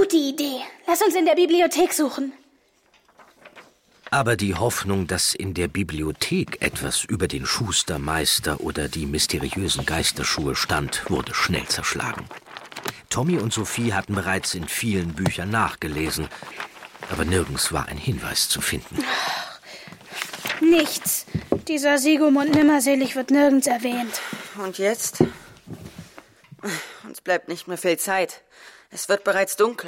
Gute Idee. Lass uns in der Bibliothek suchen. Aber die Hoffnung, dass in der Bibliothek etwas über den Schustermeister oder die mysteriösen Geisterschuhe stand, wurde schnell zerschlagen. Tommy und Sophie hatten bereits in vielen Büchern nachgelesen, aber nirgends war ein Hinweis zu finden. Nichts. Dieser Sigmund Nimmerselig wird nirgends erwähnt. Und jetzt? Uns bleibt nicht mehr viel Zeit. Es wird bereits dunkel.